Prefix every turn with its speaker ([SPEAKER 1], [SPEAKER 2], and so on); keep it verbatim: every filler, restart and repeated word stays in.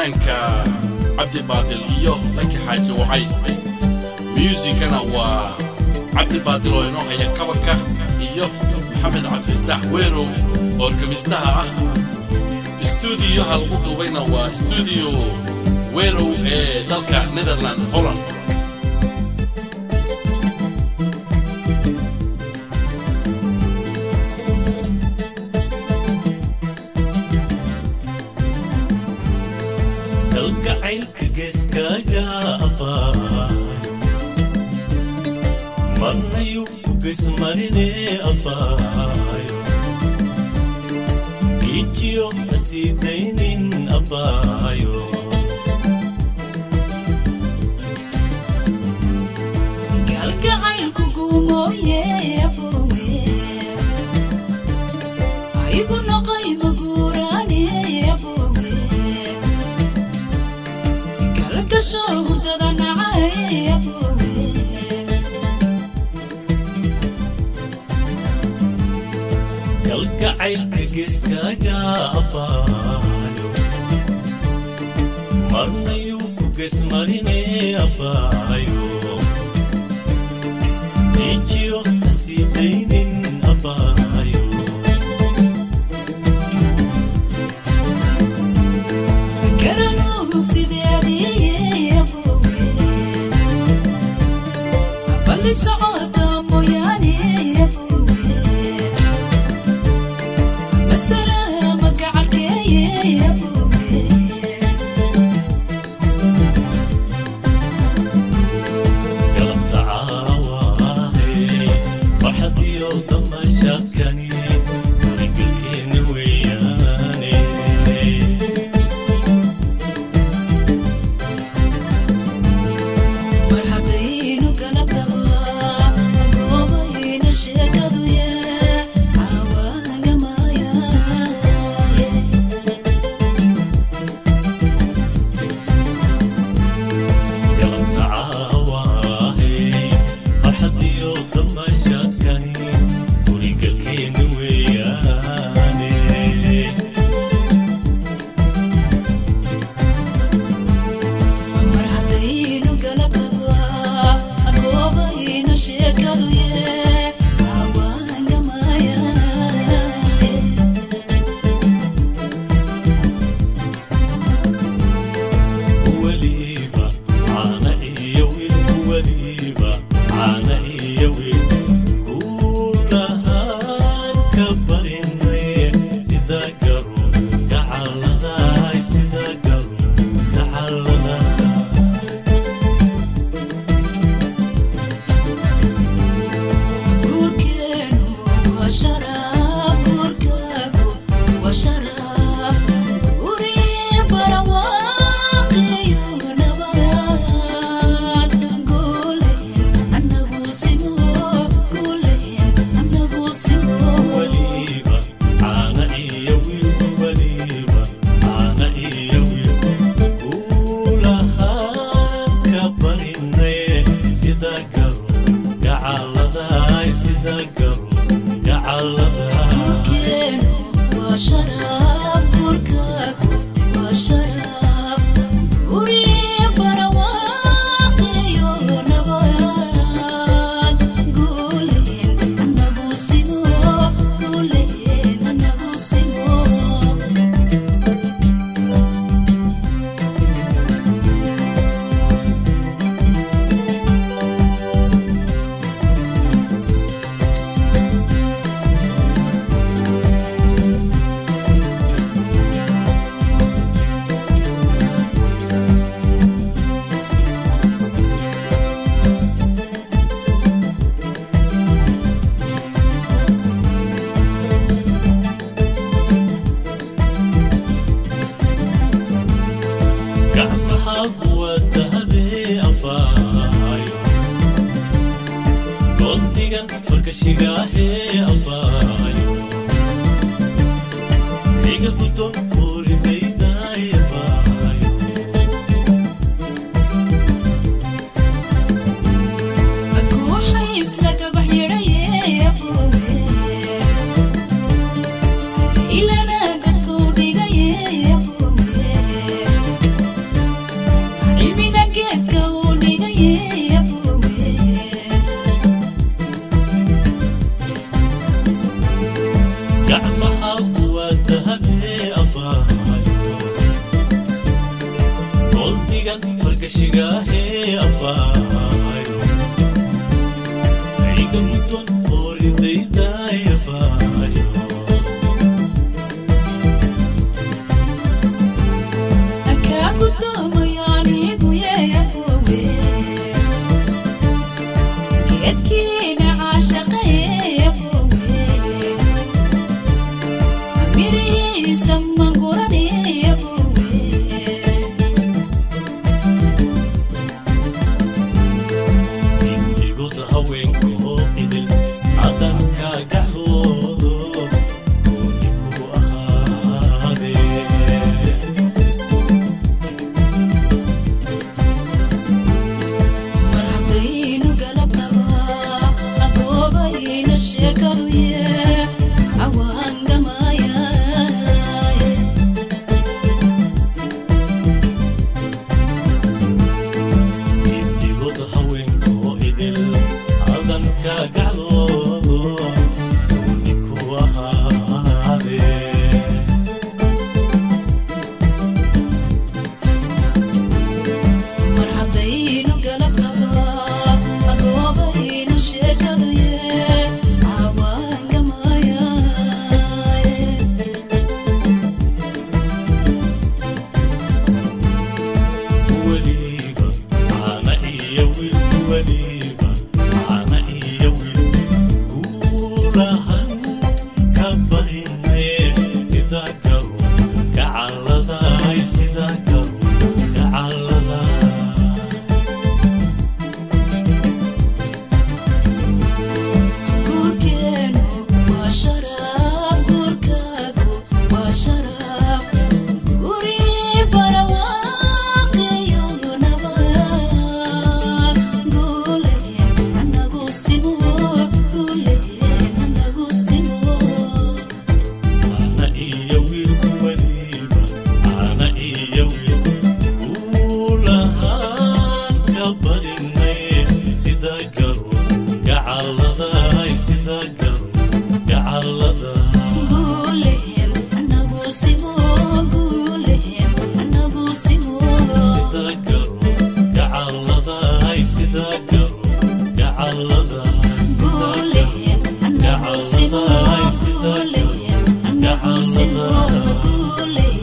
[SPEAKER 1] فنانكا عبد الباطل إيوه لك حاجة وعيس ميوزيكنا و عبد الباطل وينو هي كبكة إيوه محمد عبد الفتاح ويرو أوركمستها استوديو هالغدو بينا واستوديو ويرو إيه دالكا نيدرلاند هولاند
[SPEAKER 2] عينك جسكا يا أبا مرنا يوكو بسمرني أبا كيتشيو أسيدين أبا
[SPEAKER 3] قالك عينك قومو يا أبوي عيبنا قيمة قوراني يا أبوي كشوف تدنا عيا بوي
[SPEAKER 2] قلك عيلك جسكا يا أبايو مرنا يوكو جسمريني أبايو نيجيو أسيبين أبايو
[SPEAKER 3] كرنو سيدي السعادة موياني يا بوي السلامة قعدك يا بوي
[SPEAKER 2] قلب تعاواهي فرحتي وضم شاكني ورجلك وياني
[SPEAKER 3] فرحتين وقلب إلا أنا قد كودي يا بوي
[SPEAKER 2] abayo iga mudon oridayda abayo
[SPEAKER 3] akaku domayani guye abuwe gedkina aashaqay abuwe amiri samangurani abuwe
[SPEAKER 2] intigood haweenko idil cadanka gacloodo gooni ku ahaadee
[SPEAKER 3] marhadaynu galabnaba agoobayna sheekaduye awaan dhamaayaay
[SPEAKER 2] intigood haweenko idil cadanka gacloodo gooni ku ahaadee
[SPEAKER 3] marhadaynu galabnaba agoobayna sheekaduye awaan dhamaayaay
[SPEAKER 2] weliba ana iyo wiilku weliba ana iyo wiil guulahan ka barinaye sida garu gacaladay sida garu gacalada
[SPEAKER 3] guurkeenu waa sharaaf guurkaagu waa sharaaf guri barwaaqeeyo nabad guuleen anagu simo guuleen anagu simo
[SPEAKER 2] ana iyo wiilku weliba ana iyo wiil guulahan ka barinaye sida garu gacaladay sida garu gacalada
[SPEAKER 3] guuleen anagu simo guuleen anagu simo
[SPEAKER 2] sida garu gacaladay sida garu gacalada
[SPEAKER 3] guuleen anagu simo guuleen anagu simo guuleen